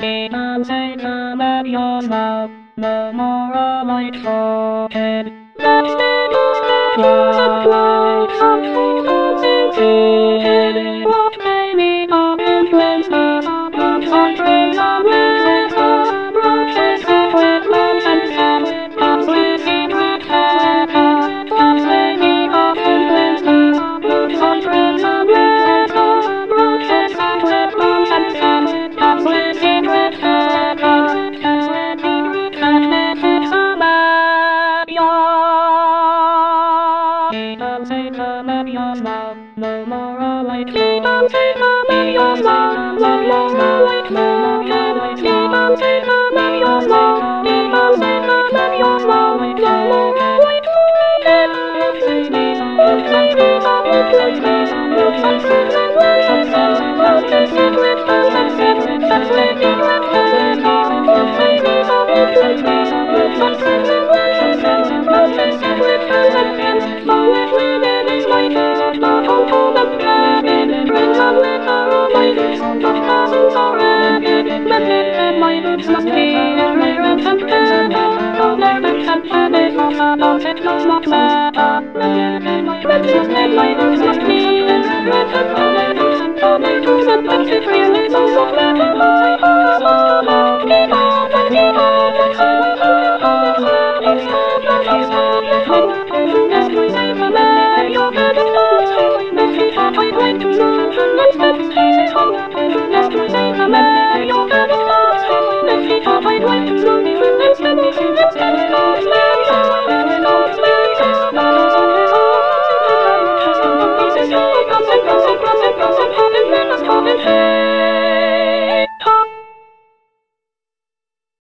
Demons say come at your mouth, no more a light forehead. That's the news that you supply, something complicated. What may be of influenza, but countries are with roaches, wetlands and sand, comes with secret Santa. What may be of influenza, but countries are with roaches, wetlands and sand, comes with secret Santa. Demons say come at your mouth, no more a light. Demons say come at your mouth, no more a light. No more a light. Demons say come at your mouth, demons say come at your mouth, no more a light. Must be